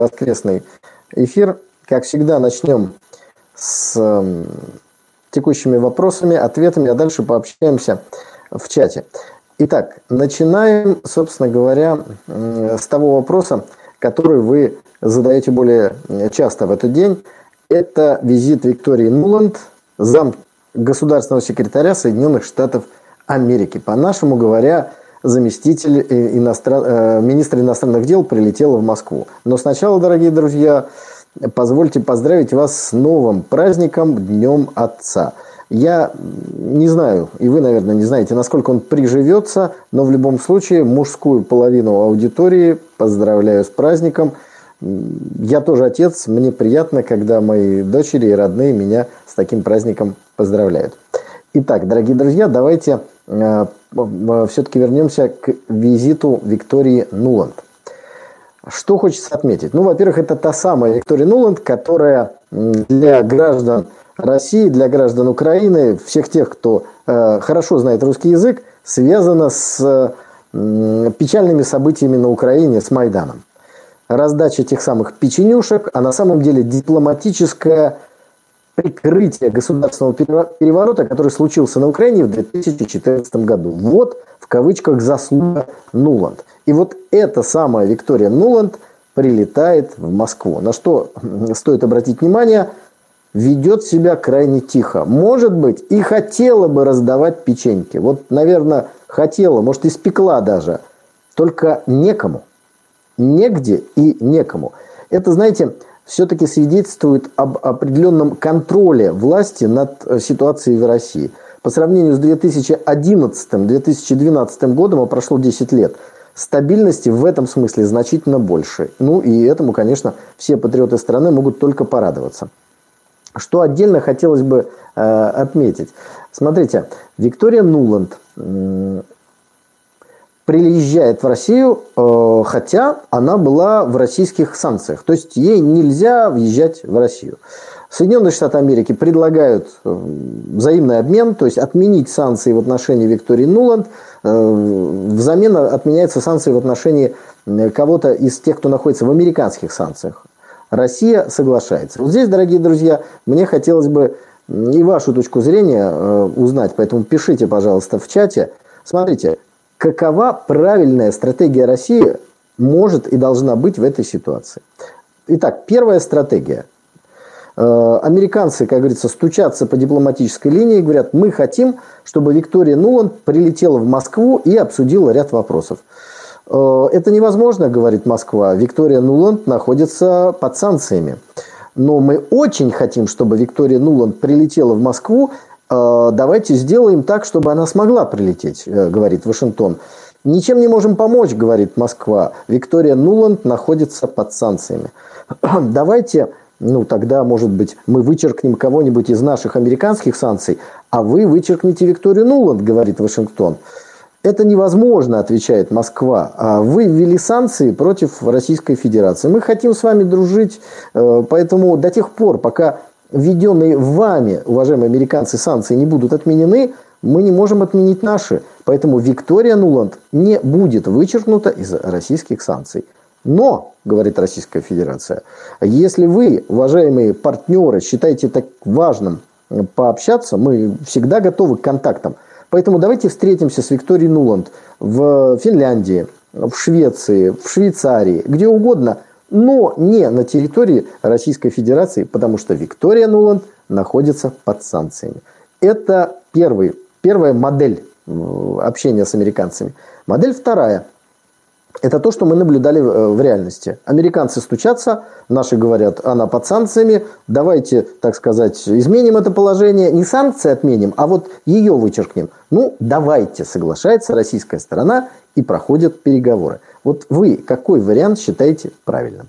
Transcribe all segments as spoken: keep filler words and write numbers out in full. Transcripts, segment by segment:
воскресный эфир. Как всегда, начнем с э, текущими вопросами, ответами, а дальше пообщаемся в чате. Итак, начинаем, собственно говоря, э, с того вопроса, который вы задаете более часто в этот день. Это визит Виктории Нуланд, зам государственного секретаря Соединенных Штатов Америки. По-нашему говоря, заместитель иностран... министра иностранных дел прилетела в Москву. Но сначала, дорогие друзья, позвольте поздравить вас с новым праздником, Днем Отца. Я не знаю, и вы, наверное, не знаете, насколько он приживется, но в любом случае мужскую половину аудитории поздравляю с праздником. Я тоже отец, мне приятно, когда мои дочери и родные меня с таким праздником поздравляют. Итак, дорогие друзья, давайте э, все-таки вернемся к визиту Виктории Нуланд. Что хочется отметить? Ну, во-первых, это та самая Виктория Нуланд, которая для граждан России, для граждан Украины, всех тех, кто э, хорошо знает русский язык, связана с э, печальными событиями на Украине, с Майданом. Раздача тех самых печенюшек, а на самом деле дипломатическое прикрытие государственного переворота, который случился на Украине в две тысячи четырнадцатом году. Вот, в кавычках, заслуга Нуланд. И вот эта самая Виктория Нуланд прилетает в Москву. На что стоит обратить внимание, ведет себя крайне тихо. Может быть, и хотела бы раздавать печеньки. Вот, наверное, хотела, может, испекла даже. Только некому. Негде и некому. Это, знаете, все-таки свидетельствует об определенном контроле власти над ситуацией в России. По сравнению с две тысячи одиннадцатым — две тысячи двенадцатым годом, а прошло десять лет, стабильности в этом смысле значительно больше. Ну и этому, конечно, все патриоты страны могут только порадоваться. Что отдельно хотелось бы э, отметить. Смотрите, Виктория Нуланд э, приезжает в Россию, э, хотя она была в российских санкциях. То есть ей нельзя въезжать в Россию. Соединенные Штаты Америки предлагают э, взаимный обмен, то есть отменить санкции в отношении Виктории Нуланд. Э, взамен отменяются санкции в отношении кого-то из тех, кто находится в американских санкциях. Россия соглашается. Вот здесь, дорогие друзья, мне хотелось бы и вашу точку зрения э, узнать, поэтому пишите, пожалуйста, в чате. Смотрите, какова правильная стратегия России может и должна быть в этой ситуации? Итак, первая стратегия. Э, американцы, как говорится, стучатся по дипломатической линии и говорят, мы хотим, чтобы Виктория Нуланд прилетела в Москву и обсудила ряд вопросов. Это невозможно, говорит Москва. Виктория Нуланд находится под санкциями. Но мы очень хотим, чтобы Виктория Нуланд прилетела в Москву. Давайте сделаем так, чтобы она смогла прилететь, говорит Вашингтон. Ничем не можем помочь, говорит Москва. Виктория Нуланд находится под санкциями. Давайте, ну тогда, может быть, мы вычеркнем кого-нибудь из наших американских санкций, а вы вычеркните Викторию Нуланд, говорит Вашингтон. Это невозможно, отвечает Москва. Вы ввели санкции против Российской Федерации. Мы хотим с вами дружить, поэтому до тех пор, пока введенные вами, уважаемые американцы, санкции не будут отменены, мы не можем отменить наши. Поэтому Виктория Нуланд не будет вычеркнута из российских санкций. Но, говорит Российская Федерация, если вы, уважаемые партнеры, считаете так важным пообщаться, мы всегда готовы к контактам. Поэтому давайте встретимся с Викторией Нуланд в Финляндии, в Швеции, в Швейцарии, где угодно, но не на территории Российской Федерации, потому что Виктория Нуланд находится под санкциями. Это первый, первая модель общения с американцами. Модель вторая. Это то, что мы наблюдали в реальности. Американцы стучатся, наши говорят, она под санкциями, давайте, так сказать, изменим это положение, не санкции отменим, а вот ее вычеркнем. Ну, давайте, соглашается российская сторона и проходят переговоры. Вот вы какой вариант считаете правильным?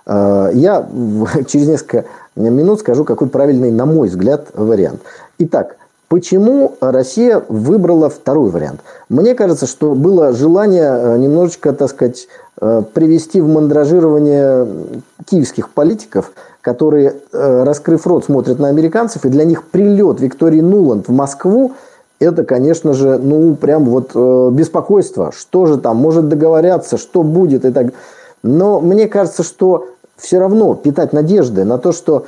Я через несколько минут скажу, какой правильный, на мой взгляд, вариант. Итак, почему Россия выбрала второй вариант? Мне кажется, что было желание немножечко, так сказать, привести в мандражирование киевских политиков, которые, раскрыв рот, смотрят на американцев, и для них прилет Виктории Нуланд в Москву – это, конечно же, ну, прям вот беспокойство. Что же там, может договорятся, что будет и так. Но мне кажется, что все равно питать надежды на то, что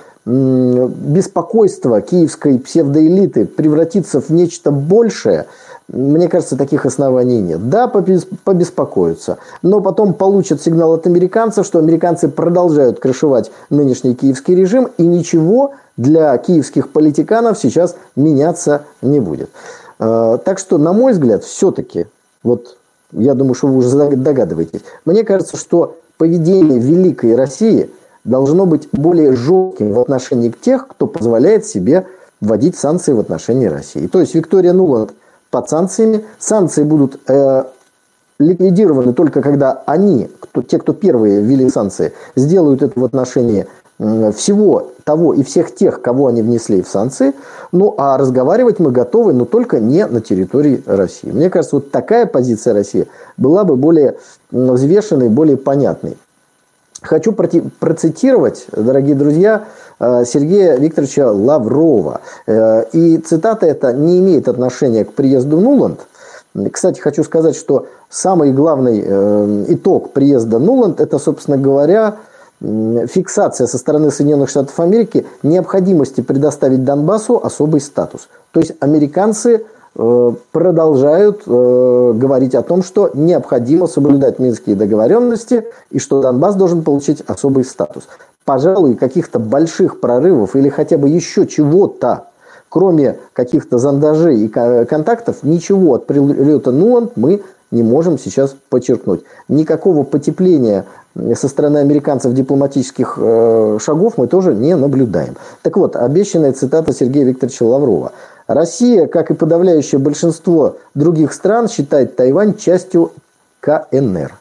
беспокойство киевской псевдоэлиты превратится в нечто большее, мне кажется, таких оснований нет. Да, побеспокоятся, но потом получат сигнал от американцев, что американцы продолжают крышевать нынешний киевский режим, и ничего для киевских политиканов сейчас меняться не будет. Так что, на мой взгляд, все-таки, вот я думаю, что вы уже догадываетесь, мне кажется, что поведение великой России должно быть более жестким в отношении тех, кто позволяет себе вводить санкции в отношении России. То есть Виктория Нуланд под санкциями. Санкции будут э, ликвидированы только когда они, кто, те, кто первые ввели санкции, сделают это в отношении э, всего того и всех тех, кого они внесли в санкции. Ну, а разговаривать мы готовы, но только не на территории России. Мне кажется, вот такая позиция России была бы более взвешенной, более понятной. Хочу процитировать, дорогие друзья, Сергея Викторовича Лаврова. И цитата эта не имеет отношения к приезду Нуланд. Кстати, хочу сказать, что самый главный итог приезда Нуланд – это, собственно говоря, фиксация со стороны Соединенных Штатов Америки необходимости предоставить Донбассу особый статус. То есть американцы продолжают э, говорить о том, что необходимо соблюдать минские договоренности и что Донбасс должен получить особый статус. Пожалуй, каких-то больших прорывов или хотя бы еще чего-то, кроме каких-то зондажей и контактов, ничего от прилета Нуланд мы не можем сейчас подчеркнуть. Никакого потепления со стороны американцев дипломатических э, шагов мы тоже не наблюдаем. Так вот, обещанная цитата Сергея Викторовича Лаврова. Россия, как и подавляющее большинство других стран, считает Тайвань частью ка эн эр.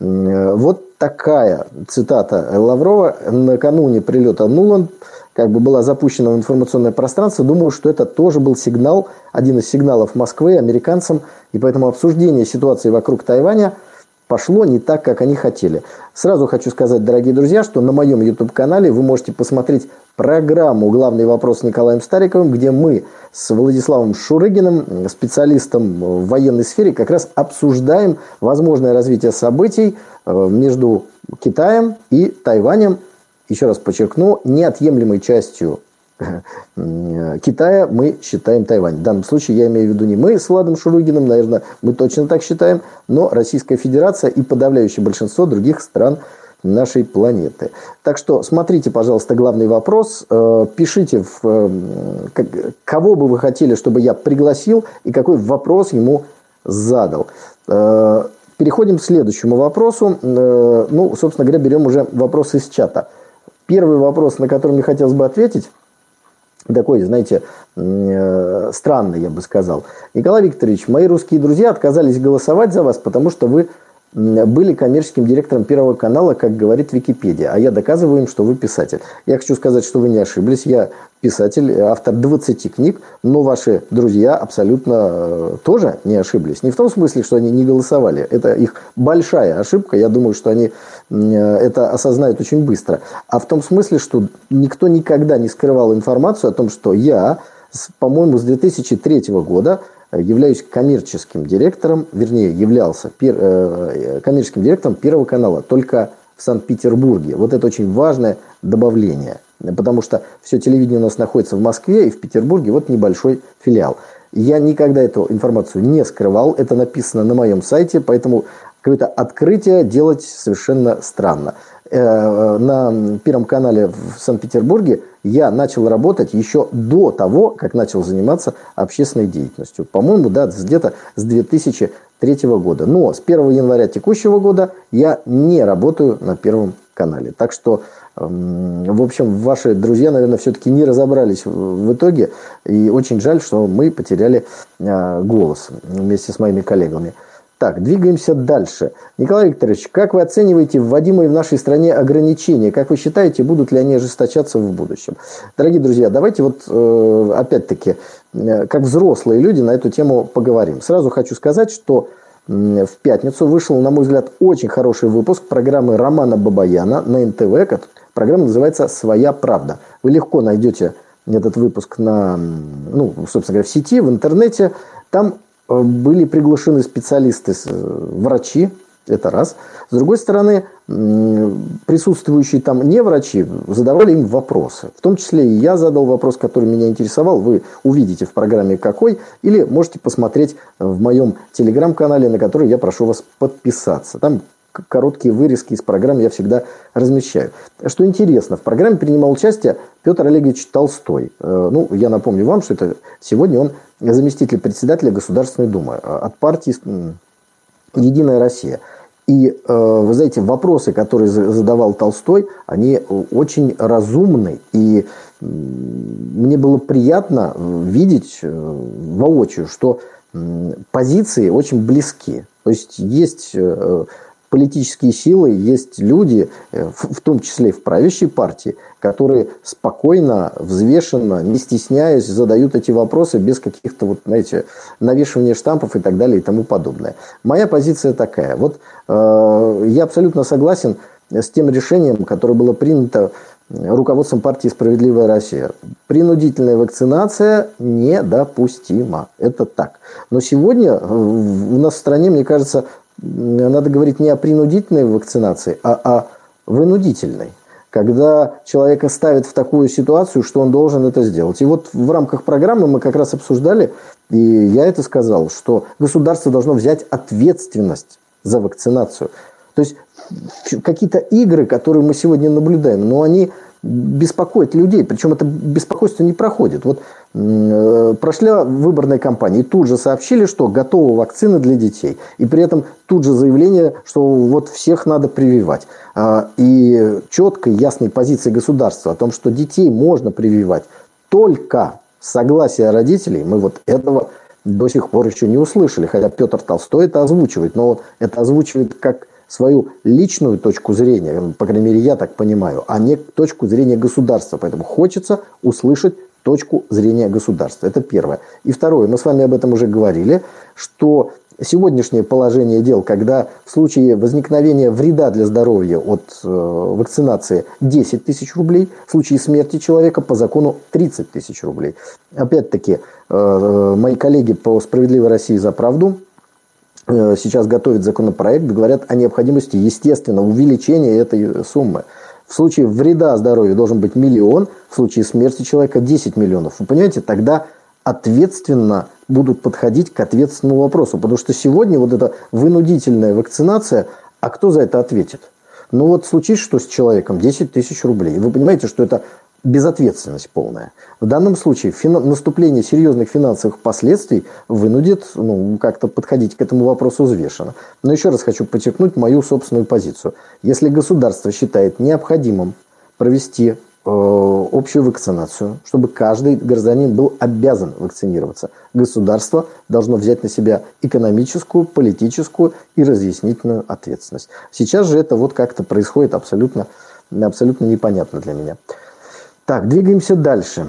Вот такая цитата Лаврова накануне прилета Нуланд как бы была запущена в информационное пространство. Думаю, что это тоже был сигнал, один из сигналов Москвы американцам, и поэтому обсуждение ситуации вокруг Тайваня пошло не так, как они хотели. Сразу хочу сказать, дорогие друзья, что на моем YouTube-канале вы можете посмотреть программу «Главный вопрос» с Николаем Стариковым, где мы с Владиславом Шурыгиным, специалистом в военной сфере, как раз обсуждаем возможное развитие событий между Китаем и Тайванем. Еще раз подчеркну, неотъемлемой частью Китая мы считаем Тайвань. В данном случае я имею в виду не мы с Владом Шурыгиным, наверное, мы точно так считаем, но Российская Федерация и подавляющее большинство других стран нашей планеты. Так что смотрите, пожалуйста, главный вопрос, пишите, в, кого бы вы хотели, чтобы я пригласил и какой вопрос ему задал. Переходим к следующему вопросу. Ну, собственно говоря, берем уже вопрос из чата. Первый вопрос, на который мне хотелось бы ответить, такой, знаете, странный, я бы сказал. Николай Викторович, мои русские друзья отказались голосовать за вас, потому что вы были коммерческим директором Первого канала, как говорит Википедия, а я доказываю им, что вы писатель. Я хочу сказать, что вы не ошиблись, я писатель, автор двадцати книг, но ваши друзья абсолютно тоже не ошиблись. Не в том смысле, что они не голосовали, это их большая ошибка, я думаю, что они это осознают очень быстро, а в том смысле, что никто никогда не скрывал информацию о том, что я, по-моему, с две тысячи третьего года являюсь коммерческим директором, вернее, являлся пер, э, коммерческим директором Первого канала, только в Санкт-Петербурге. Вот это очень важное добавление, потому что все телевидение у нас находится в Москве и в Петербурге, вот небольшой филиал. Я никогда эту информацию не скрывал, это написано на моем сайте, поэтому какое-то открытие делать совершенно странно. На Первом канале в Санкт-Петербурге я начал работать еще до того, как начал заниматься общественной деятельностью. По-моему, да, где-то с две тысячи третьего года. Но с первого января текущего года я не работаю на Первом канале. Так что, в общем, ваши друзья, наверное, все-таки не разобрались в итоге. И очень жаль, что мы потеряли голос вместе с моими коллегами. Так, двигаемся дальше. Николай Викторович, как вы оцениваете вводимые в нашей стране ограничения? Как вы считаете, будут ли они ожесточаться в будущем? Дорогие друзья, давайте вот э, опять-таки, э, как взрослые люди, на эту тему поговорим. Сразу хочу сказать, что э, в пятницу вышел, на мой взгляд, очень хороший выпуск программы Романа Бабаяна на эн тэ вэ. Программа называется «Своя правда». Вы легко найдете этот выпуск на, ну, собственно говоря, в сети, в интернете. Там были приглашены специалисты, врачи, Это раз. С другой стороны, присутствующие там не врачи задавали им вопросы. В том числе и я задал вопрос, который меня интересовал. Вы увидите в программе какой. Или можете посмотреть в моем телеграм-канале, на который я прошу вас подписаться. Там короткие вырезки из программы я всегда размещаю. Что интересно, в программе принимал участие Петр Олегович Толстой. Ну, я напомню вам, что это сегодня он заместитель председателя Государственной Думы от партии «Единая Россия». И, вы знаете, вопросы, которые задавал Толстой, они очень разумны. И мне было приятно видеть воочию, что позиции очень близки. То есть, есть политические силы, есть люди, в том числе и в правящей партии, которые спокойно, взвешенно, не стесняясь, задают эти вопросы без каких-то, вот, знаете, навешивания штампов и так далее и тому подобное. Моя позиция такая. Вот э, я абсолютно согласен с тем решением, которое было принято руководством партии «Справедливая Россия». Принудительная вакцинация недопустима. Это так. Но сегодня у нас в стране, мне кажется, надо говорить не о принудительной вакцинации, а о вынудительной. Когда человека ставят в такую ситуацию, что он должен это сделать. И вот в рамках программы мы как раз обсуждали, и я это сказал, что государство должно взять ответственность за вакцинацию. То есть какие-то игры, которые мы сегодня наблюдаем, но они беспокоят людей, причем это беспокойство не проходит. Вот э, прошла выборная кампания, и тут же сообщили, что готовы вакцины для детей. И при этом тут же заявление, что вот всех надо прививать. А, и четкой, ясной позиции государства о том, что детей можно прививать только с согласия родителей, мы вот этого до сих пор еще не услышали. Хотя Петр Толстой это озвучивает, но вот это озвучивает как свою личную точку зрения, по крайней мере, я так понимаю, а не точку зрения государства. Поэтому хочется услышать точку зрения государства. Это первое. И второе, мы с вами об этом уже говорили, что сегодняшнее положение дел, когда в случае возникновения вреда для здоровья от э, вакцинации десять тысяч рублей, в случае смерти человека по закону тридцать тысяч рублей. Опять-таки, э, мои коллеги по «Справедливой России за правду» сейчас готовят законопроект, говорят о необходимости, естественно, увеличения этой суммы. В случае вреда здоровью должен быть миллион, в случае смерти человека десять миллионов. Вы понимаете, тогда ответственно будут подходить к ответственному вопросу. Потому что сегодня вот эта вынудительная вакцинация, а кто за это ответит? Ну вот случится что с человеком, десять тысяч рублей. Вы понимаете, что это безответственность полная. В данном случае фин... наступление серьезных финансовых последствий вынудит ну, как-то подходить к этому вопросу взвешенно. Но еще раз хочу подчеркнуть мою собственную позицию. Если государство считает необходимым провести э, общую вакцинацию, чтобы каждый гражданин был обязан вакцинироваться, государство должно взять на себя экономическую, политическую и разъяснительную ответственность. Сейчас же это вот как-то происходит абсолютно, абсолютно непонятно для меня. Так, двигаемся дальше.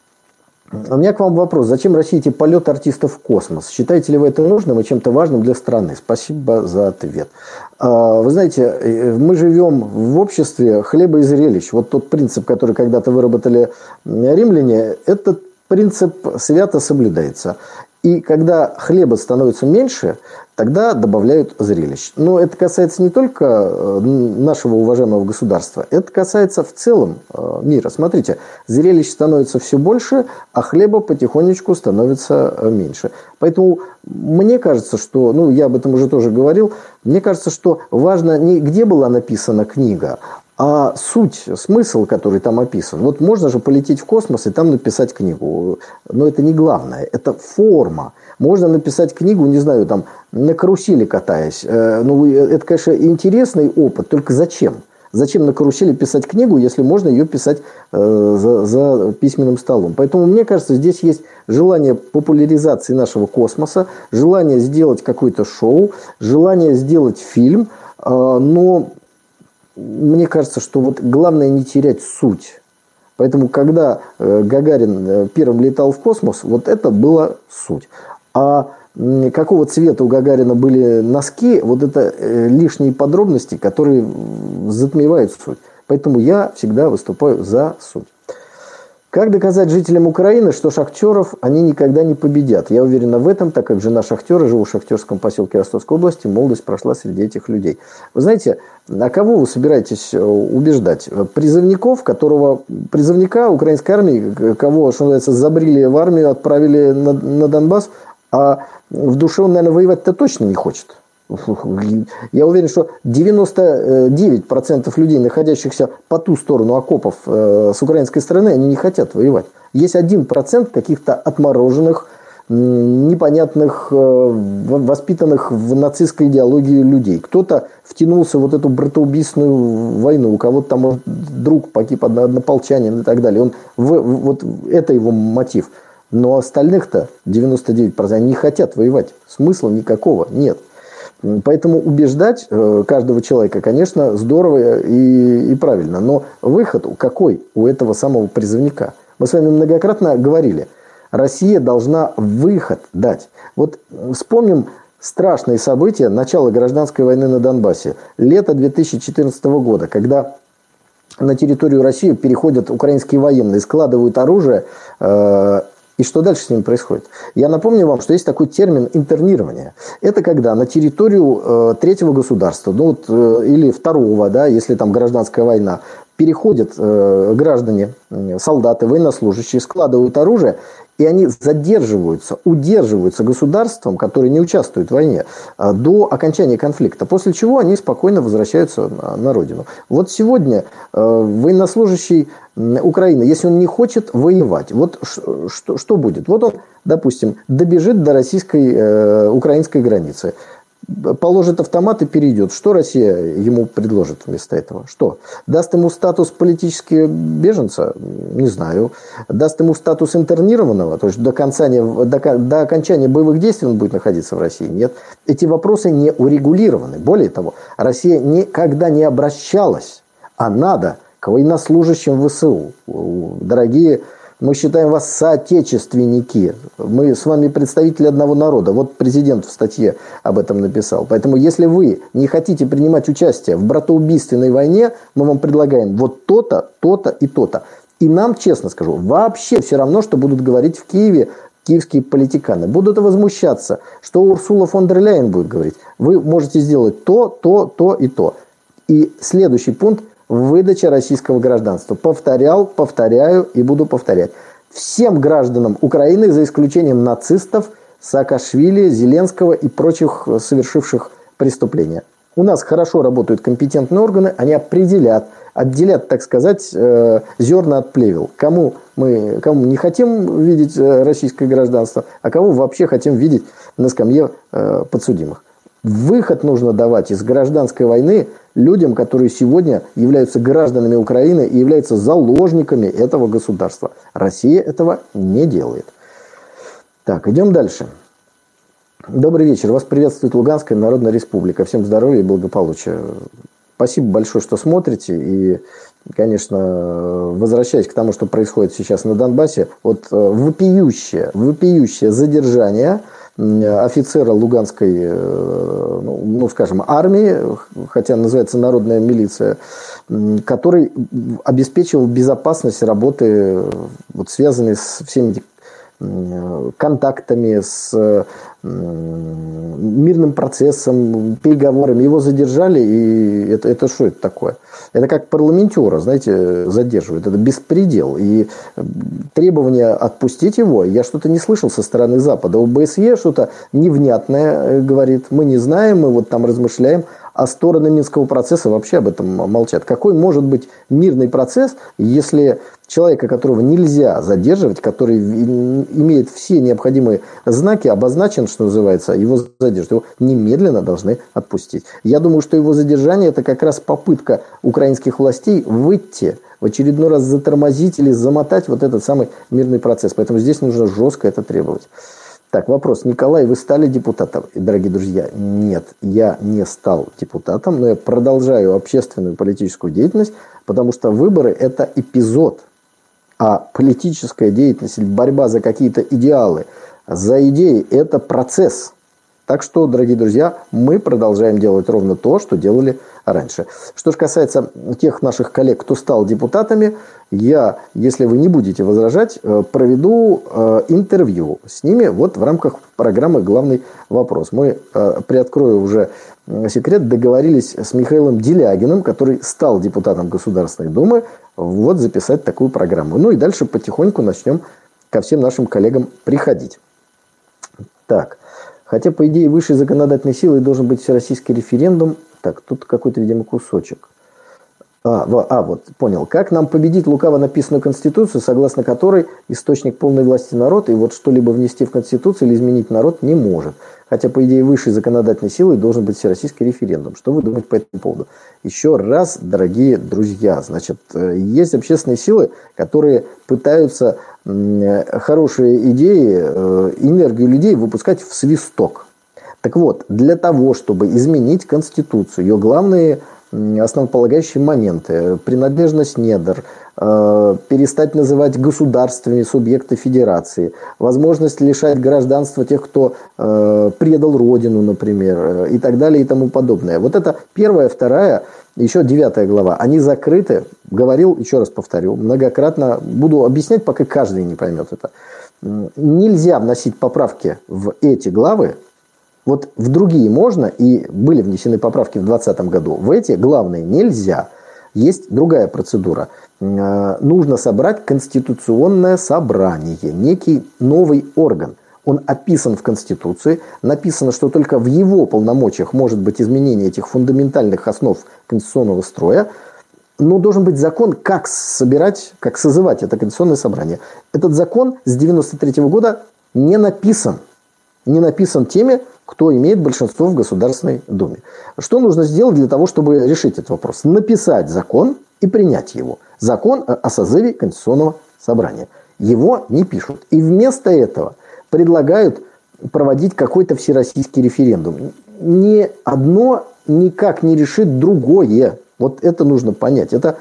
У меня к вам вопрос. Зачем России эти полеты артистов в космос? Считаете ли вы это нужным и чем-то важным для страны? Спасибо за ответ. Вы знаете, мы живем в обществе хлеба и зрелищ. Вот тот принцип, который когда-то выработали римляне, этот принцип свято соблюдается. И когда хлеба становится меньше, тогда добавляют зрелищ. Но это касается не только нашего уважаемого государства, это касается в целом мира. Смотрите, зрелищ становится все больше, а хлеба потихонечку становится меньше. Поэтому мне кажется, что, ну я об этом уже тоже говорил, мне кажется, что важно не где была написана книга, а суть, смысл, который там описан. Вот можно же полететь в космос и там написать книгу. Но это не главное, это форма. Можно написать книгу, не знаю, там, на карусели катаясь. Ну, это, конечно, интересный опыт, только зачем? Зачем на карусели писать книгу, если можно ее писать э, за, за письменным столом? Поэтому, мне кажется, здесь есть желание популяризации нашего космоса, желание сделать какое-то шоу, желание сделать фильм, э, но... Мне кажется, что вот главное не терять суть. Поэтому, когда Гагарин первым летал в космос, вот это была суть. А какого цвета у Гагарина были носки, вот это лишние подробности, которые затмевают суть. Поэтому я всегда выступаю за суть. Как доказать жителям Украины, что шахтеров они никогда не победят? Я уверена в этом, так как жена шахтера, живу в шахтерском поселке Ростовской области, молодость прошла среди этих людей. Вы знаете, а кого вы собираетесь убеждать? Призывников, которого, призывника украинской армии, кого, что называется, забрили в армию, отправили на, на Донбасс, а в душе он, наверное, воевать-то точно не хочет. Я уверен, что девяносто девять процентов людей, находящихся по ту сторону окопов с украинской стороны, они не хотят воевать. Есть один процент каких-то отмороженных, непонятных, воспитанных в нацистской идеологии людей. Кто-то втянулся в вот эту братоубийственную войну, у кого-то там друг погиб, однополчанин и так далее. Он, вот это его мотив. Но остальных-то девяносто девять процентов не хотят воевать. Смысла никакого нет. Поэтому убеждать каждого человека, конечно, здорово и, и правильно. Но выход какой у этого самого призывника? Мы с вами многократно говорили, Россия должна выход дать. Вот вспомним страшные события начала гражданской войны на Донбассе. Лето две тысячи четырнадцатого года, когда на территорию России переходят украинские военные, складывают оружие. И что дальше с ним происходит? Я напомню вам, что есть такой термин интернирование. Это когда на территорию э, третьего государства, ну вот, э, или второго, да, если там гражданская война, переходят э, граждане, э, солдаты, военнослужащие, складывают оружие, и они задерживаются, удерживаются государством, которое не участвует в войне, э, до окончания конфликта. После чего они спокойно возвращаются на, на родину. Вот сегодня э, военнослужащий Украины, если он не хочет воевать, вот что, что будет? Вот он, допустим, добежит до российской, э, украинской границы, положит автомат и перейдет. Что Россия ему предложит вместо этого? Что? Даст ему статус политического беженца? Не знаю. Даст ему статус интернированного? То есть до, конца не, до, до окончания боевых действий он будет находиться в России? Нет. Эти вопросы не урегулированы. Более того, Россия никогда не обращалась, а надо, к военнослужащим ВСУ. Дорогие, мы считаем вас соотечественники. Мы с вами представители одного народа. Вот президент в статье об этом написал. Поэтому, если вы не хотите принимать участие в братоубийственной войне, мы вам предлагаем вот то-то, то-то и то-то. И нам, честно скажу, вообще все равно, что будут говорить в Киеве киевские политиканы. Будут возмущаться, что Урсула фон дер Ляйен будет говорить. Вы можете сделать то, то, то и то. И следующий пункт. Выдача российского гражданства. Повторял, повторяю и буду повторять. Всем гражданам Украины, за исключением нацистов, Саакашвили, Зеленского и прочих совершивших преступления. У нас хорошо работают компетентные органы, они определят, отделят, так сказать, зерна от плевел. Кому мы, кому не хотим видеть российское гражданство, а кого вообще хотим видеть на скамье подсудимых. Выход нужно давать из гражданской войны людям, которые сегодня являются гражданами Украины и являются заложниками этого государства. Россия этого не делает. Так, идем дальше. Добрый вечер. Вас приветствует Луганская Народная Республика. Всем здоровья и благополучия. Спасибо большое, что смотрите. И, конечно, возвращаясь к тому, что происходит сейчас на Донбассе, вот вопиющее, вопиющее задержание офицера Луганской, ну, ну, скажем, армии, хотя называется народная милиция, который обеспечивал безопасность работы, вот, связанной с всеми контактами, с мирным процессом, переговорами. Его задержали, и это, это что это такое? Это как парламентера, знаете, задерживают. Это беспредел. И требование отпустить его, я что-то не слышал со стороны Запада. ОБСЕ что-то невнятное говорит. Мы не знаем, мы вот там размышляем. А стороны Минского процесса вообще об этом молчат. Какой может быть мирный процесс, если человека, которого нельзя задерживать, который имеет все необходимые знаки, обозначен, что называется, его задерживают, его немедленно должны отпустить. Я думаю, что его задержание – это как раз попытка украинских властей выйти, в очередной раз затормозить или замотать вот этот самый мирный процесс. Поэтому здесь нужно жестко это требовать. Так, вопрос. Николай, вы стали депутатом? Дорогие друзья, нет, я не стал депутатом, но я продолжаю общественную политическую деятельность, потому что выборы – это эпизод, а политическая деятельность или борьба за какие-то идеалы, за идеи – это процесс. Так что, дорогие друзья, мы продолжаем делать ровно то, что делали раньше. Что же касается тех наших коллег, кто стал депутатами, я, если вы не будете возражать, проведу интервью с ними вот в рамках программы «Главный вопрос». Мы, приоткрою уже секрет, договорились с Михаилом Делягиным, который стал депутатом Государственной Думы, вот записать такую программу. Ну и дальше потихоньку начнем ко всем нашим коллегам приходить. Так, хотя, по идее, высшей законодательной силой должен быть всероссийский референдум. Так, тут какой-то, видимо, кусочек. А, а, вот, понял. Как нам победить лукаво написанную Конституцию, согласно которой источник полной власти народ, и вот что-либо внести в Конституцию или изменить народ не может. Хотя, по идее, высшей законодательной силой должен быть всероссийский референдум. Что вы думаете по этому поводу? Еще раз, дорогие друзья, значит, есть общественные силы, которые пытаются хорошие идеи, энергию людей выпускать в свисток. Так вот, для того, чтобы изменить Конституцию, ее главные основополагающие моменты, принадлежность недр, э, перестать называть государствами субъекты федерации, возможность лишать гражданства тех, кто э, предал родину, например, и так далее и тому подобное. Вот это первая, вторая, еще девятая глава. Они закрыты, говорил, еще раз повторю, многократно, буду объяснять, пока каждый не поймет это. Нельзя вносить поправки в эти главы. Вот в другие можно, и были внесены поправки в двадцатом году. В эти главные нельзя. Есть другая процедура. Нужно собрать конституционное собрание, некий новый орган. Он описан в Конституции. Написано, что только в его полномочиях может быть изменение этих фундаментальных основ конституционного строя. Но должен быть закон, как собирать, как созывать это конституционное собрание. Этот закон с девяносто третьего года не написан. Не написан теми, кто имеет большинство в Государственной Думе. Что нужно сделать для того, чтобы решить этот вопрос? Написать закон и принять его. Закон о созыве Конституционного собрания. Его не пишут. И вместо этого предлагают проводить какой-то всероссийский референдум. Ни одно никак не решит другое. Вот это нужно понять. Это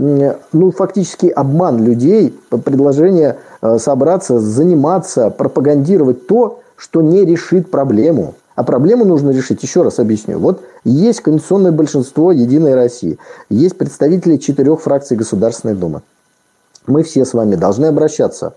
ну, фактически обман людей, предложение собраться, заниматься, пропагандировать то, что не решит проблему. А проблему нужно решить, еще раз объясню. Вот есть конституционное большинство «Единой России», есть представители четырех фракций Государственной Думы. Мы все с вами должны обращаться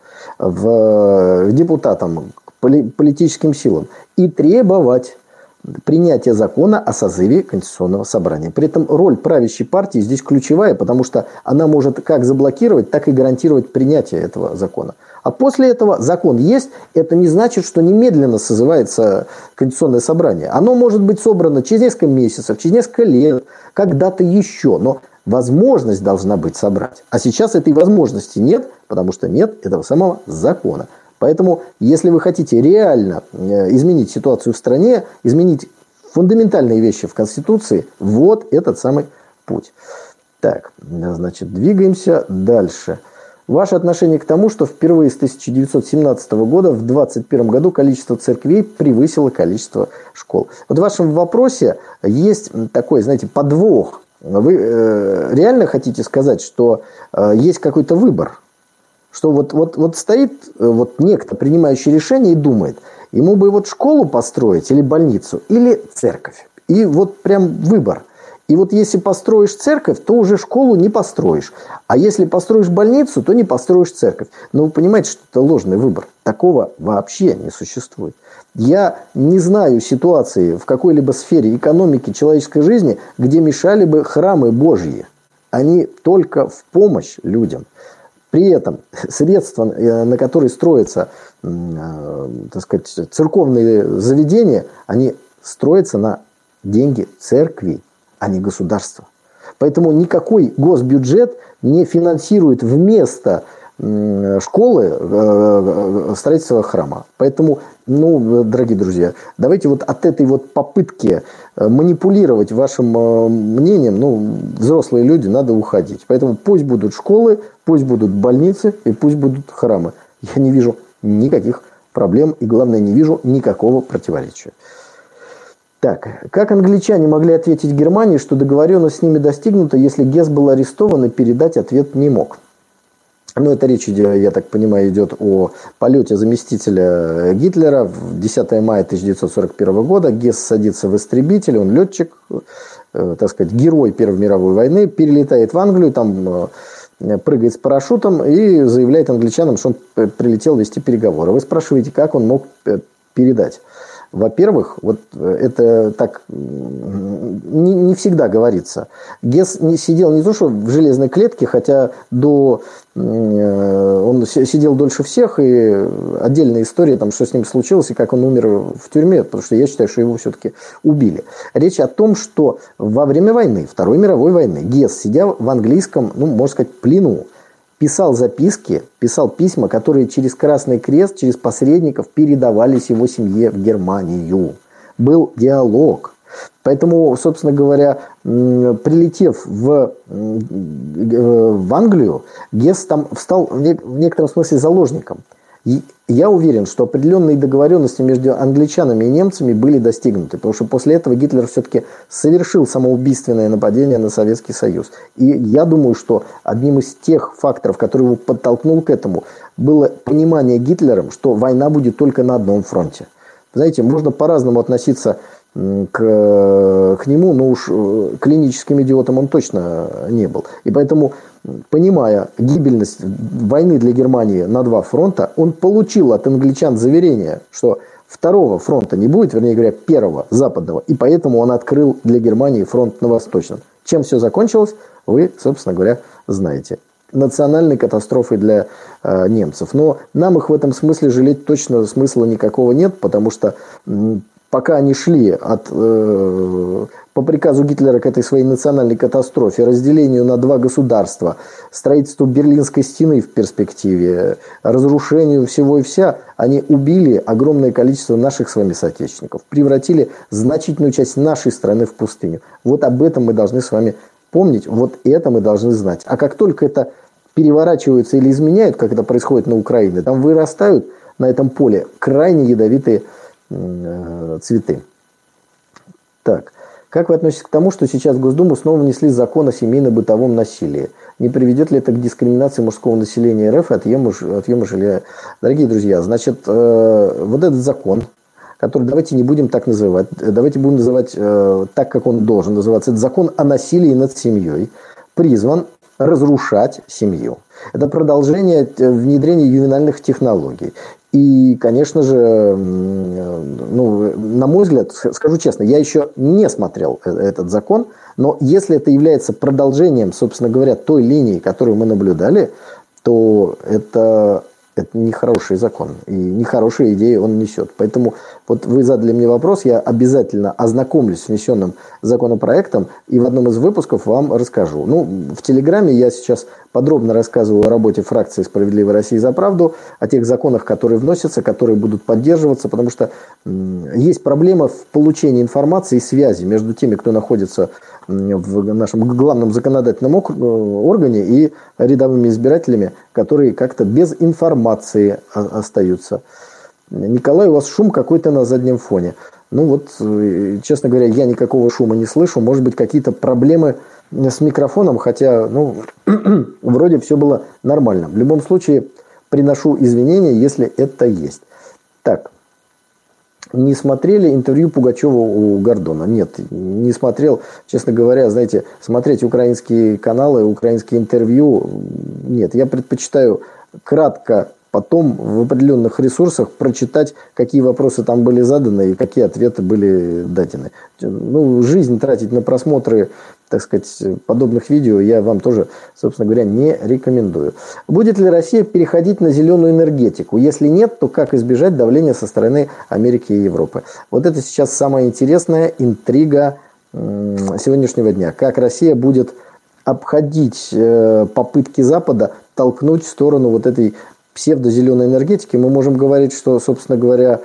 в, к депутатам, к политическим силам и требовать принятия закона о созыве Конституционного собрания. При этом роль правящей партии здесь ключевая, потому что она может как заблокировать, так и гарантировать принятие этого закона. А после этого закон есть, это не значит, что немедленно созывается Конституционное собрание. Оно может быть собрано через несколько месяцев, через несколько лет, когда-то еще, но возможность должна быть собрать. А сейчас этой возможности нет, потому что нет этого самого закона. Поэтому, если вы хотите реально изменить ситуацию в стране, изменить фундаментальные вещи в Конституции, вот этот самый путь. Так, значит, двигаемся дальше. Ваше отношение к тому, что впервые с тысяча девятьсот семнадцатого года в двадцать первом году количество церквей превысило количество школ. Вот в вашем вопросе есть такой, знаете, подвох. Вы э, реально хотите сказать, что э, есть какой-то выбор? Что вот, вот, вот стоит вот некто, принимающий решение, и думает, ему бы вот школу построить или больницу, или церковь. И вот прям выбор. И вот если построишь церковь, то уже школу не построишь. А если построишь больницу, то не построишь церковь. Но вы понимаете, что это ложный выбор. Такого вообще не существует. Я не знаю ситуации в какой-либо сфере экономики человеческой жизни, где мешали бы храмы Божьи. Они только в помощь людям. При этом средства, на которые строятся, так сказать, церковные заведения, они строятся на деньги церкви, а не государства. Поэтому никакой госбюджет не финансирует вместо школы строительство храма. Поэтому, ну, дорогие друзья, давайте вот от этой вот попытки манипулировать вашим мнением, ну, взрослые люди, надо уходить. Поэтому пусть будут школы, пусть будут больницы и пусть будут храмы. Я не вижу никаких проблем и, главное, не вижу никакого противоречия. Так, как англичане могли ответить Германии, что договоренность с ними достигнута, если Гесс был арестован и передать ответ не мог? Ну, это речь, я так понимаю, идет о полете заместителя Гитлера. десятого мая тысяча девятьсот сорок первого года Гесс садится в истребитель, он летчик, так сказать, герой Первой мировой войны, перелетает в Англию, там прыгает с парашютом и заявляет англичанам, что он прилетел вести переговоры. Вы спрашиваете, как он мог передать? Во-первых, вот это так не, не всегда говорится. Гесс не сидел не то, что в железной клетке, хотя до, он сидел дольше всех, и отдельная история, там, что с ним случилось, и как он умер в тюрьме, потому что я считаю, что его все-таки убили. Речь о том, что во время войны, Второй мировой войны, Гесс, сидя в английском, ну, можно сказать, плену, писал записки, писал письма, которые через Красный Крест, через посредников передавались его семье в Германию. Был диалог. Поэтому, собственно говоря, прилетев в, в Англию, Гесс там стал в некотором смысле заложником. И я уверен, что определенные договоренности между англичанами и немцами были достигнуты, потому что после этого Гитлер все-таки совершил самоубийственное нападение на Советский Союз. И я думаю, что одним из тех факторов, который его подтолкнул к этому, было понимание Гитлером, что война будет только на одном фронте. Знаете, можно по-разному относиться к, к нему, но уж клиническим идиотом он точно не был. И поэтому, понимая гибельность войны для Германии на два фронта, он получил от англичан заверение, что второго фронта не будет, вернее говоря, первого, западного. И поэтому он открыл для Германии фронт на восточном. Чем все закончилось, вы, собственно говоря, знаете. Национальной катастрофой для э, немцев. Но нам их в этом смысле жалеть точно смысла никакого нет, потому что м, пока они шли от, э, по приказу Гитлера к этой своей национальной катастрофе, разделению на два государства, строительству Берлинской стены в перспективе, разрушению всего и вся, они убили огромное количество наших с вами соотечественников, превратили значительную часть нашей страны в пустыню. Вот об этом мы должны с вами помнить, вот это мы должны знать. А как только это переворачиваются или изменяют, как это происходит на Украине, там вырастают на этом поле крайне ядовитые э, цветы. Так, как вы относитесь к тому, что сейчас в Госдуму снова внесли закон о семейно-бытовом насилии? Не приведет ли это к дискриминации мужского населения РФ и отъему, отъему жилья? Дорогие друзья, значит, э, вот этот закон, который давайте не будем так называть, давайте будем называть э, так, как он должен называться. Это закон о насилии над семьей, призван разрушать семью. Это продолжение внедрения ювенальных технологий. И, конечно же, ну, на мой взгляд, скажу честно, я еще не смотрел этот закон, но если это является продолжением, собственно говоря, той линии, которую мы наблюдали, то это... Это нехороший закон, и нехорошие идеи он несет. Поэтому вот вы задали мне вопрос, я обязательно ознакомлюсь с внесенным законопроектом, и в одном из выпусков вам расскажу. Ну, в Телеграме я сейчас подробно рассказываю о работе фракции «Справедливой России за правду», о тех законах, которые вносятся, которые будут поддерживаться, потому что есть проблема в получении информации и связи между теми, кто находится в нашем главном законодательном органе, и рядовыми избирателями, которые как-то без информации остаются. Николай, у вас шум какой-то на заднем фоне. Ну вот, честно говоря, я никакого шума не слышу. Может быть, какие-то проблемы с микрофоном, хотя, ну, вроде все было нормально. В любом случае, приношу извинения, если это есть. Так. Не смотрели интервью Пугачева у Гордона? Нет, не смотрел. Честно говоря, знаете, смотреть украинские каналы, украинские интервью, нет. Я предпочитаю кратко потом в определенных ресурсах прочитать, какие вопросы там были заданы и какие ответы были дадены. Ну, жизнь тратить на просмотры, так сказать, подобных видео я вам тоже, собственно говоря, не рекомендую. Будет ли Россия переходить на зеленую энергетику? Если нет, то как избежать давления со стороны Америки и Европы? Вот это сейчас самая интересная интрига сегодняшнего дня. Как Россия будет обходить попытки Запада толкнуть в сторону вот этой псевдозеленой энергетики. Мы можем говорить, что, собственно говоря,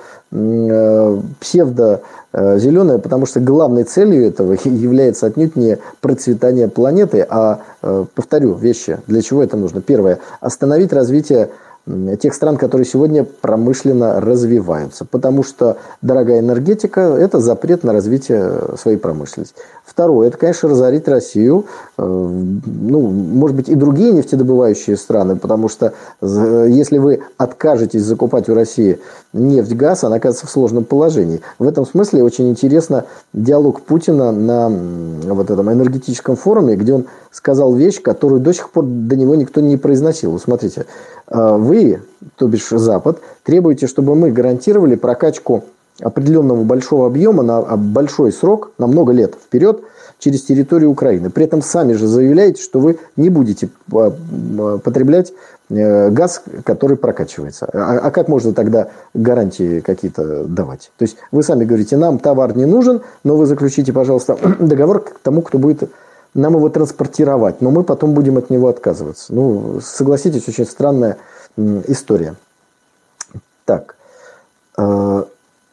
псевдозеленая, потому что главной целью этого является отнюдь не процветание планеты, а, повторю, вещи. Для чего это нужно? Первое. Остановить развитие тех стран, которые сегодня промышленно развиваются. Потому что дорогая энергетика – это запрет на развитие своей промышленности. Второе – это, конечно, разорить Россию, ну, может быть, и другие нефтедобывающие страны, потому что если вы откажетесь закупать у России нефть, газ, она окажется в сложном положении. В этом смысле очень интересно диалог Путина на вот этом энергетическом форуме, где он сказал вещь, которую до сих пор до него никто не произносил. Вот смотрите, вы, то бишь Запад, требуете, чтобы мы гарантировали прокачку определенного большого объема на большой срок, на много лет вперед, через территорию Украины. При этом сами же заявляете, что вы не будете потреблять газ, который прокачивается. А, а как можно тогда гарантии какие-то давать? То есть вы сами говорите, нам товар не нужен, но вы заключите, пожалуйста, договор к тому, кто будет нам его транспортировать, но мы потом будем от него отказываться. Ну, согласитесь, очень странная история. Так. Э,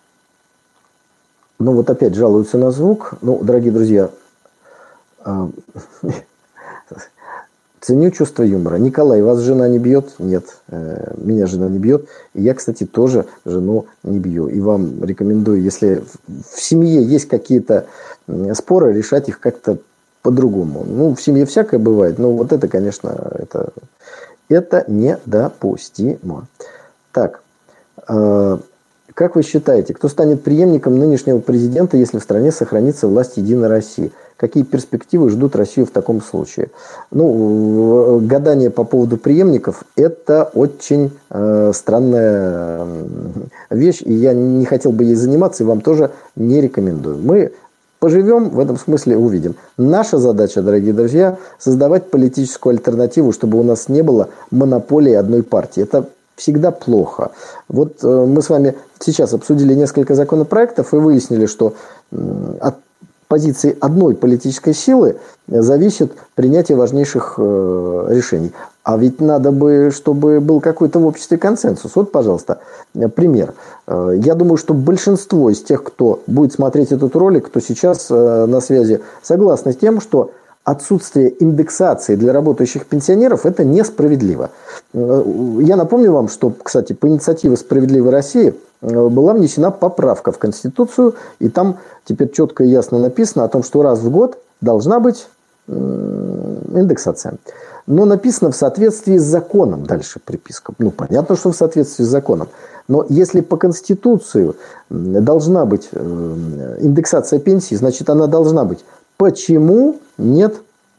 ну, вот опять жалуются на звук. Ну, дорогие друзья, э, ценю чувство юмора. Николай, вас жена не бьет? Нет, э, меня жена не бьет. И я, кстати, тоже жену не бью. И вам рекомендую, если в семье есть какие-то споры, решать их как-то по-другому. Ну, в семье всякое бывает, но вот это, конечно, это, это недопустимо. Так, э, как вы считаете, кто станет преемником нынешнего президента, если в стране сохранится власть Единой России? Какие перспективы ждут Россию в таком случае? Ну, гадание по поводу преемников – это очень э, странная вещь, и я не хотел бы ей заниматься, и вам тоже не рекомендую. Мы поживем, в этом смысле увидим. Наша задача, дорогие друзья, создавать политическую альтернативу, чтобы у нас не было монополии одной партии. Это всегда плохо. Вот э, мы с вами сейчас обсудили несколько законопроектов и выяснили, что э, от позиции одной политической силы зависит принятие важнейших э, решений. А ведь надо бы, чтобы был какой-то в обществе консенсус. Вот, пожалуйста, пример. Я думаю, что большинство из тех, кто будет смотреть этот ролик, кто сейчас на связи, согласны с тем, что отсутствие индексации для работающих пенсионеров – это несправедливо. Я напомню вам, что, кстати, по инициативе «Справедливой России» была внесена поправка в Конституцию, и там теперь четко и ясно написано о том, что раз в год должна быть индексация. Но написано в соответствии с законом. Дальше приписка. Ну, понятно, что в соответствии с законом. Но если по Конституции должна быть индексация пенсии, значит, она должна быть. Почему нет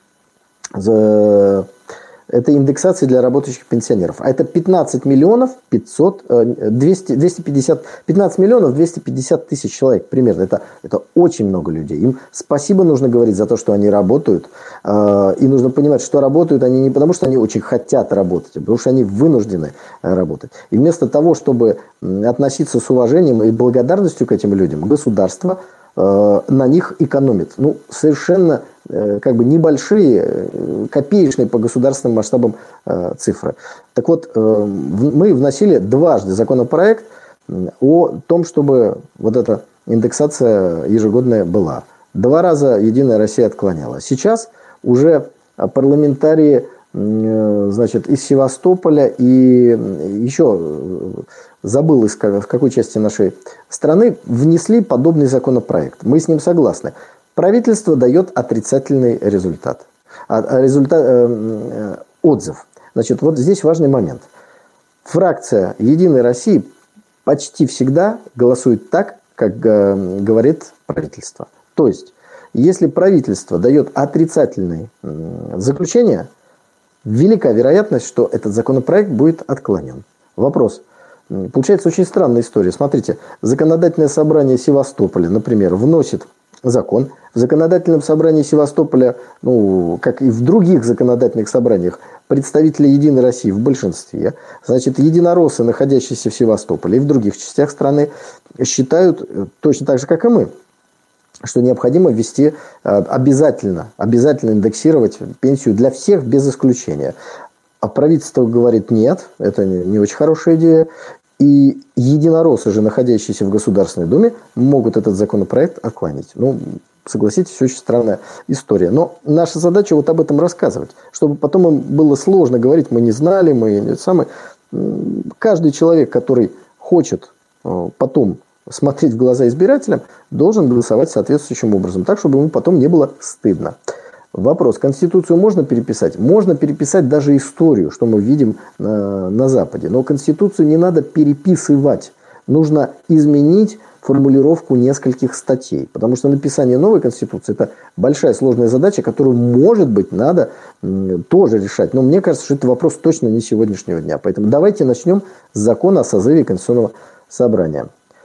этой индексации для работающих пенсионеров? А это пятнадцать миллионов пятьсот, двести, двести пятьдесят, пятнадцать миллионов двести пятьдесят тысяч человек примерно. Это, это очень много людей. Им спасибо нужно говорить за то, что они работают. И нужно понимать, что работают они не потому, что они очень хотят работать, а потому что они вынуждены работать. И вместо того, чтобы относиться с уважением и благодарностью к этим людям, государство на них экономит. Ну, совершенно как бы небольшие, копеечные по государственным масштабам цифры. Так вот, мы вносили дважды законопроект о том, чтобы вот эта индексация ежегодная была. Два раза Единая Россия отклоняла. Сейчас уже парламентарии, значит, из Севастополя и еще забыл, из в какой части нашей страны, внесли подобный законопроект. Мы с ним согласны. Правительство дает отрицательный результат. результат э, отзыв. Значит, вот здесь важный момент. Фракция Единой России почти всегда голосует так, как э, говорит правительство. То есть, если правительство дает отрицательное э, заключение, велика вероятность, что этот законопроект будет отклонен. Вопрос. Получается очень странная история. Смотрите, законодательное собрание Севастополя, например, вносит закон. В законодательном собрании Севастополя, ну, как и в других законодательных собраниях, представители Единой России в большинстве. Значит, единороссы, находящиеся в Севастополе и в других частях страны, считают точно так же, как и мы, что необходимо ввести обязательно, обязательно индексировать пенсию для всех без исключения. А правительство говорит нет, это не очень хорошая идея. И единороссы же, находящиеся в Государственной Думе, могут этот законопроект отклонить. Ну, согласитесь, очень странная история. Но наша задача вот об этом рассказывать, чтобы потом им было сложно говорить, мы не знали, мы не самые. каждый человек, который хочет потом смотреть в глаза избирателям, должен голосовать соответствующим образом, так, чтобы ему потом не было стыдно. Вопрос. Конституцию можно переписать? Можно переписать даже историю, что мы видим на, на Западе. Но Конституцию не надо переписывать. Нужно изменить формулировку нескольких статей. Потому что написание новой Конституции – это большая сложная задача, которую, может быть, надо тоже решать. Но мне кажется, что это вопрос точно не сегодняшнего дня. Поэтому давайте начнем с закона о созыве Конституционного собрания.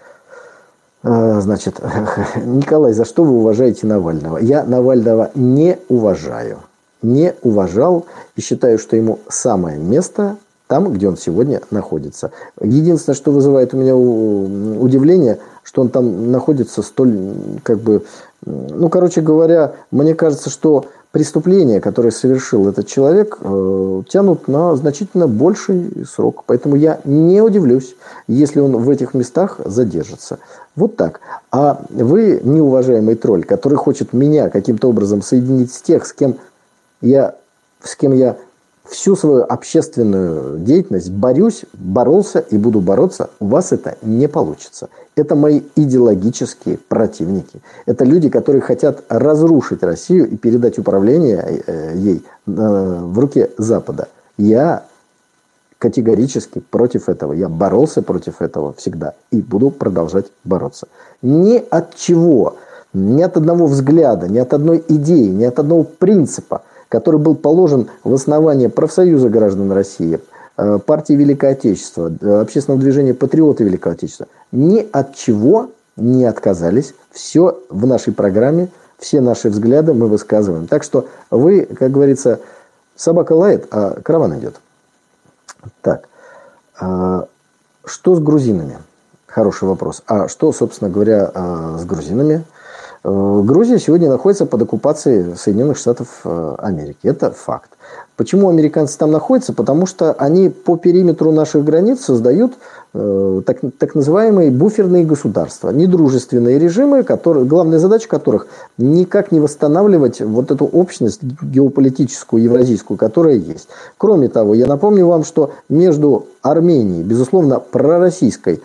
Значит, Николай, за что вы уважаете Навального? Я Навального не уважаю. Не уважал и считаю, что ему самое место там, где он сегодня находится. Единственное, что вызывает у меня удивление, что он там находится столь, как бы, ну, короче говоря, мне кажется, что преступления, которые совершил этот человек, тянут на значительно больший срок. Поэтому я не удивлюсь, если он в этих местах задержится. Вот так. А вы, неуважаемый тролль, который хочет меня каким-то образом соединить с тех, с кем я, с кем я всю свою общественную деятельность борюсь, боролся и буду бороться, у вас это не получится. Это мои идеологические противники. Это люди, которые хотят разрушить Россию и передать управление ей в руки Запада. Я категорически против этого. Я боролся против этого всегда и буду продолжать бороться. Ни от чего, ни от одного взгляда, ни от одной идеи, ни от одного принципа, который был положен в основание профсоюза граждан России, партии Великое Отечество, общественного движения «Патриоты Великого Отечества», ни от чего не отказались. Все в нашей программе, все наши взгляды мы высказываем. Так что вы, как говорится, собака лает, а караван идет. Так, что с грузинами? Хороший вопрос. А что, собственно говоря, с грузинами? Грузия сегодня находится под оккупацией Соединенных Штатов Америки. Это факт. Почему американцы там находятся? Потому что они по периметру наших границ создают э, так, так называемые буферные государства. Недружественные режимы, которые, главная задача которых никак не восстанавливать вот эту общность геополитическую, евразийскую, которая есть. Кроме того, я напомню вам, что между Арменией, безусловно, пророссийской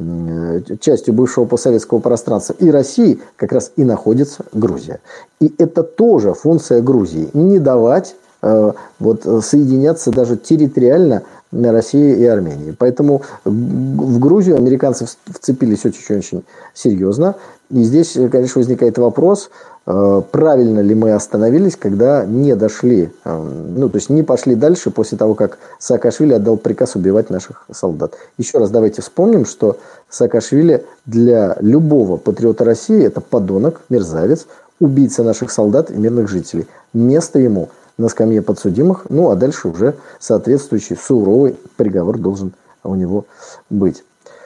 частью бывшего постсоветского пространства и России как раз и находится Грузия. И это тоже функция Грузии. Не давать э, вот, соединяться даже территориально России и Армении. Поэтому в Грузию американцы вцепились очень-очень серьезно. И здесь, конечно, возникает вопрос, правильно ли мы остановились, когда не дошли, ну, то есть не пошли дальше после того, как Саакашвили отдал приказ убивать наших солдат. Еще раз давайте вспомним, что Саакашвили для любого патриота России это подонок, мерзавец, убийца наших солдат и мирных жителей. Место ему на скамье подсудимых, ну, а дальше уже соответствующий суровый приговор должен у него быть.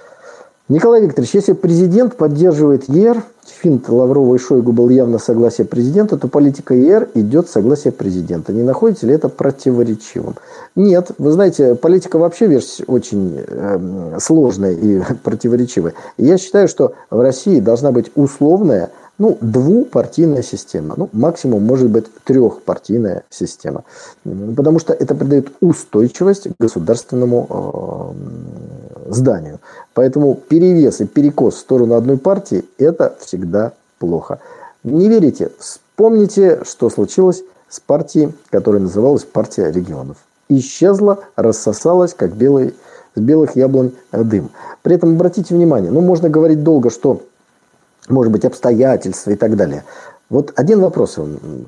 Николай Викторович, если президент поддерживает ЕР, финт Лаврова и Шойгу был явно согласие президента, то политика ЕР идет согласие президента. Не находите ли это противоречивым? Нет. Вы знаете, политика вообще вещь очень э, сложная и противоречивая. И я считаю, что в России должна быть условная, ну, двупартийная система. Ну, максимум может быть трехпартийная система. Потому что это придает устойчивость государственному э, зданию. Поэтому перевес и перекос в сторону одной партии – это всегда плохо. Не верите? Вспомните, что случилось с партией, которая называлась «Партия регионов». Исчезла, рассосалась, как белый, с белых яблонь дым. При этом обратите внимание, ну, можно говорить долго, что, может быть, обстоятельства и так далее. Вот один вопрос.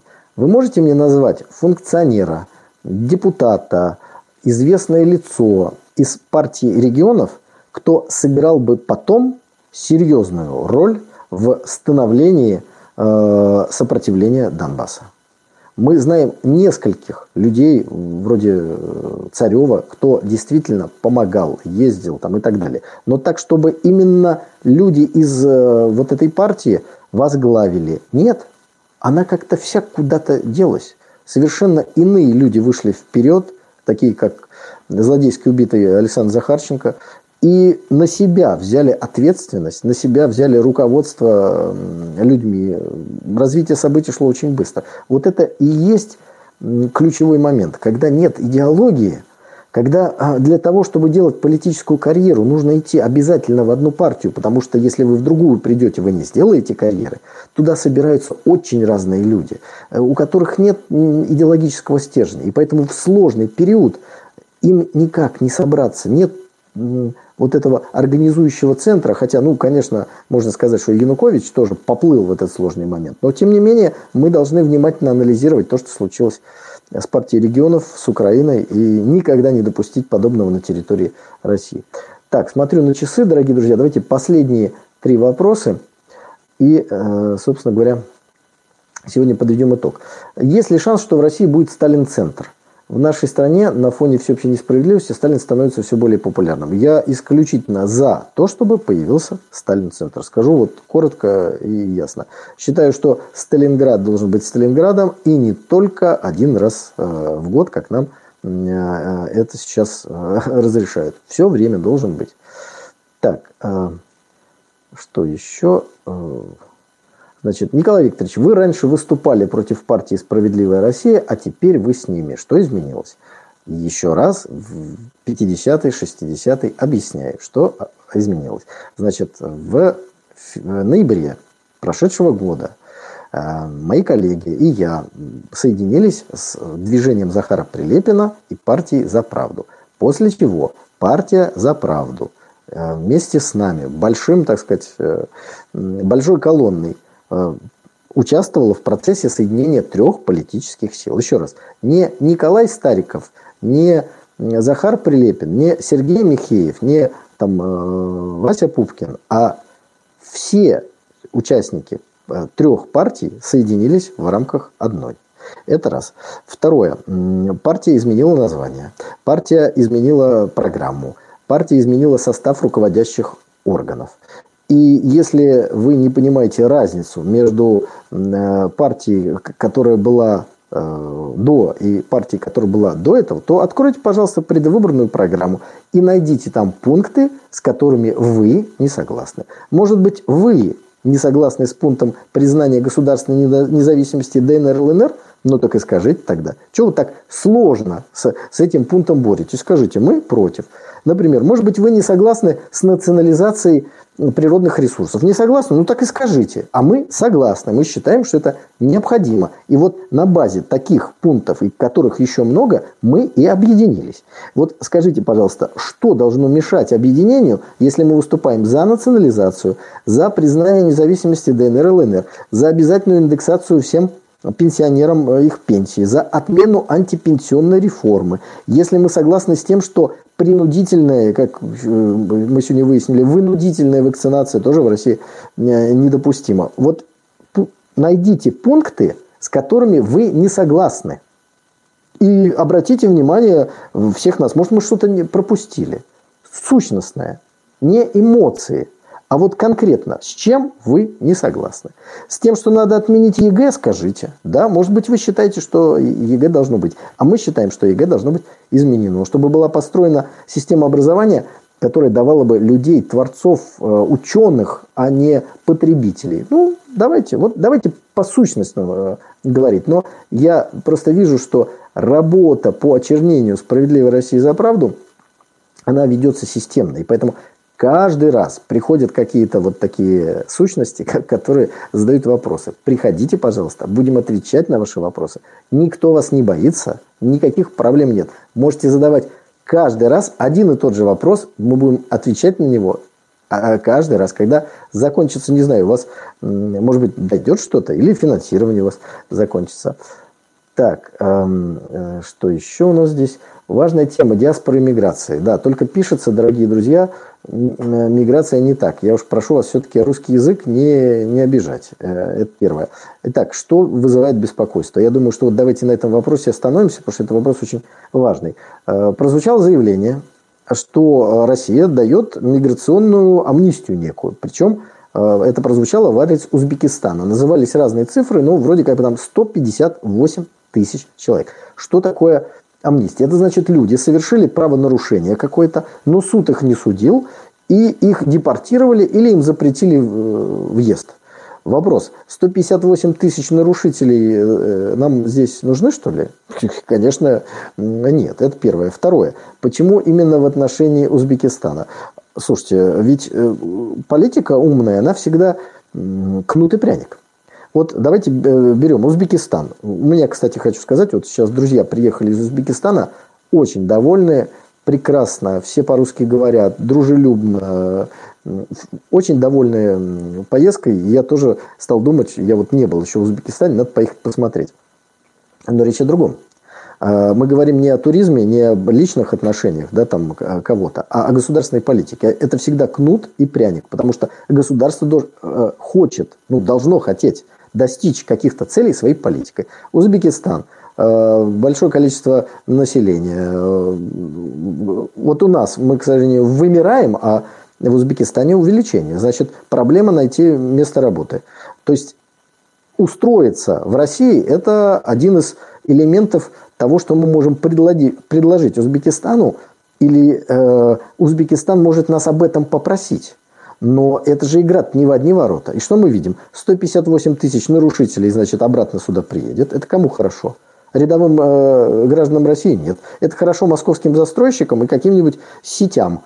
Вы можете мне назвать функционера, депутата, известное лицо из партии регионов, кто сыграл бы потом серьезную роль в становлении э, сопротивления Донбасса? Мы знаем нескольких людей, вроде Царева, кто действительно помогал, ездил там и так далее. Но так, чтобы именно люди из э, вот этой партии возглавили. Нет, она как-то вся куда-то делась. Совершенно иные люди вышли вперед, такие как злодейски убитый Александр Захарченко, и на себя взяли ответственность, на себя взяли руководство людьми. Развитие событий шло очень быстро. Вот это и есть ключевой момент. Когда нет идеологии, Когда для того, чтобы делать политическую карьеру, нужно идти обязательно в одну партию, потому что если вы в другую придете, вы не сделаете карьеры, туда собираются очень разные люди, у которых нет идеологического стержня. И поэтому в сложный период им никак не собраться, нет вот этого организующего центра, хотя, ну, конечно, можно сказать, что Янукович тоже поплыл в этот сложный момент, но, тем не менее, мы должны внимательно анализировать то, что случилось с партией регионов, с Украиной, и никогда не допустить подобного на территории России. Так, смотрю на часы, дорогие друзья, давайте последние три вопроса, и, собственно говоря, сегодня подведем итог. Есть ли шанс, что в России будет Сталин-центр? В нашей стране на фоне всеобщей несправедливости Сталин становится все более популярным. Я исключительно за то, чтобы появился Сталин-центр. Скажу вот коротко и ясно. Считаю, что Сталинград должен быть Сталинградом и не только один раз в год, как нам это сейчас разрешают. Все время должен быть. Так, что еще? Значит, Николай Викторович, вы раньше выступали против партии «Справедливая Россия», а теперь вы с ними. Что изменилось? Еще раз, в пятидесятый, шестидесятый объясняю, что изменилось. Значит, в ноябре прошедшего года мои коллеги и я соединились с движением Захара Прилепина и партией «За правду». После чего партия «За правду» вместе с нами, большим, так сказать, большой колонной, участвовала в процессе соединения трех политических сил. Еще раз, не Николай Стариков, не Захар Прилепин, не Сергей Михеев, не там, Вася Пупкин, а все участники трех партий соединились в рамках одной. Это раз. Второе. Партия изменила название. Партия изменила программу. Партия изменила состав руководящих органов. И если вы не понимаете разницу между партией, которая была до, и партией, которая была до этого, то откройте, пожалуйста, предвыборную программу и найдите там пункты, с которыми вы не согласны. Может быть, вы не согласны с пунктом признания государственной независимости ДНР, ЛНР, ну так и скажите тогда. Чего вы так сложно с, с этим пунктом боретесь? Скажите, мы против. Например, может быть, вы не согласны с национализацией природных ресурсов. Не согласны? Ну так и скажите. А мы согласны. Мы считаем, что это необходимо. И вот на базе таких пунктов, и которых еще много, мы и объединились. Вот скажите, пожалуйста, что должно мешать объединению, если мы выступаем за национализацию, за признание независимости ДНР и ЛНР, за обязательную индексацию всем пенсионерам их пенсии, за отмену антипенсионной реформы. Если мы согласны с тем, что принудительная, как мы сегодня выяснили, вынудительная вакцинация тоже в России недопустима. Вот найдите пункты, с которыми вы не согласны. И обратите внимание всех нас, может, мы что-то не пропустили. Сущностное, не эмоции. А вот конкретно, с чем вы не согласны? С тем, что надо отменить ЕГЭ, скажите. Да, может быть, вы считаете, что ЕГЭ должно быть. А мы считаем, что ЕГЭ должно быть изменено. Чтобы была построена система образования, которая давала бы людей, творцов, ученых, а не потребителей. Ну, давайте, вот давайте по сущностному говорить. Но я просто вижу, что работа по очернению «Справедливой России за правду», она ведется системно. И поэтому каждый раз приходят какие-то вот такие сущности, которые задают вопросы. Приходите, пожалуйста, будем отвечать на ваши вопросы. Никто вас не боится, никаких проблем нет. Можете задавать каждый раз один и тот же вопрос, мы будем отвечать на него каждый раз. Когда закончится, не знаю, у вас, может быть, дойдет что-то, или финансирование у вас закончится. Так, эм, э, что еще у нас здесь? Важная тема – диаспора и миграции. Да, только пишется, дорогие друзья, миграция не так. Я уж прошу вас все-таки русский язык не, не обижать. Это первое. Итак, что вызывает беспокойство? Я думаю, что вот давайте на этом вопросе остановимся, потому что это вопрос очень важный. Прозвучало заявление, что Россия дает миграционную амнистию некую. Причем это прозвучало в адрес Узбекистана. Назывались разные цифры, но вроде как бы там сто пятьдесят восемь тысяч человек. Что такое амнистия? Это значит, люди совершили правонарушение какое-то, но суд их не судил, и их депортировали или им запретили въезд. Вопрос. сто пятьдесят восемь тысяч нарушителей нам здесь нужны, что ли? Конечно, нет. Это первое. Второе. Почему именно в отношении Узбекистана? Слушайте, ведь политика умная, она всегда кнут и пряник. Вот давайте берем Узбекистан. У меня, кстати, хочу сказать, вот сейчас друзья приехали из Узбекистана, очень довольны, прекрасно, все по-русски говорят, дружелюбно, очень довольны поездкой. Я тоже стал думать, я вот не был еще в Узбекистане, надо поехать посмотреть. Но речь о другом. Мы говорим не о туризме, не о личных отношениях, да, там, кого-то, а о государственной политике. Это всегда кнут и пряник, потому что государство дож, хочет, ну, должно хотеть достичь каких-то целей своей политикой. Узбекистан. Большое количество населения. Вот у нас мы, к сожалению, вымираем, а в Узбекистане увеличение. Значит, проблема найти место работы. То есть устроиться в России – это один из элементов того, что мы можем предложить, предложить Узбекистану, или э, Узбекистан может нас об этом попросить. Но это же игра не в одни ворота. И что мы видим? сто пятьдесят восемь тысяч нарушителей, значит, обратно сюда приедет. Это кому хорошо? Рядовым э, гражданам России нет. Это хорошо московским застройщикам и каким-нибудь сетям,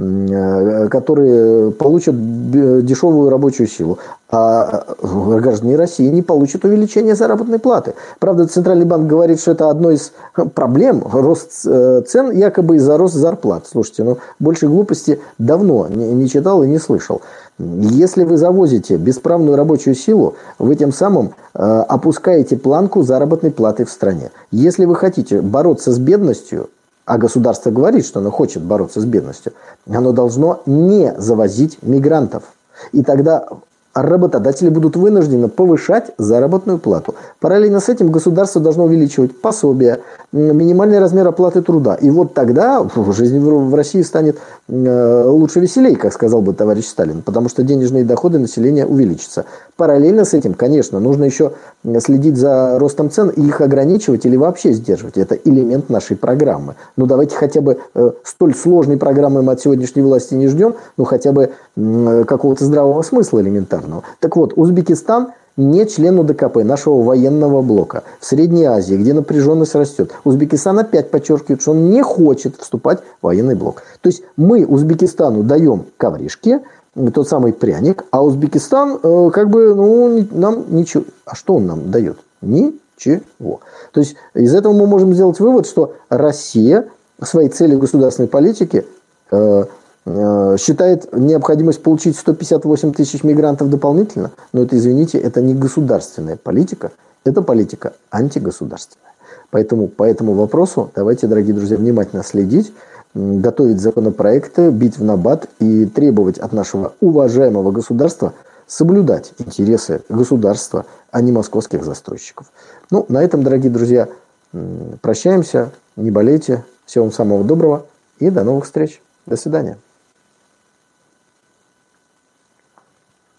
э, которые получат дешевую рабочую силу. А граждане России не получат увеличения заработной платы. Правда, Центральный банк говорит, что это одно из проблем. Рост цен якобы из-за роста зарплат. Слушайте, ну больше глупости давно не, не читал и не слышал. Если вы завозите бесправную рабочую силу, вы тем самым э, опускаете планку заработной платы в стране. Если вы хотите бороться с бедностью, а государство говорит, что оно хочет бороться с бедностью, оно должно не завозить мигрантов. И тогда работодатели будут вынуждены повышать заработную плату. Параллельно с этим государство должно увеличивать пособия, минимальный размер оплаты труда. И вот тогда жизнь в России станет лучше, веселей, как сказал бы товарищ Сталин, потому что денежные доходы населения увеличатся. Параллельно с этим, конечно, нужно еще следить за ростом цен и их ограничивать или вообще сдерживать. Это элемент нашей программы. Ну, давайте хотя бы столь сложной программы мы от сегодняшней власти не ждем, ну, хотя бы какого-то здравого смысла элементарного. Так вот, Узбекистан не член УДКП, нашего военного блока. В Средней Азии, где напряженность растет, Узбекистан опять подчеркивает, что он не хочет вступать в военный блок. То есть мы Узбекистану даем ковришки, тот самый пряник, а Узбекистан э, как бы ну, нам ничего. А что он нам дает? Ничего. То есть из этого мы можем сделать вывод, что Россия своей целью государственной политики э, считает необходимость получить сто пятьдесят восемь тысяч мигрантов дополнительно, но это, извините, это не государственная политика, это политика антигосударственная. Поэтому по этому вопросу давайте, дорогие друзья, внимательно следить, готовить законопроекты, бить в набат и требовать от нашего уважаемого государства соблюдать интересы государства, а не московских застройщиков. Ну, на этом, дорогие друзья, прощаемся, не болейте, всего вам самого доброго и до новых встреч. До свидания.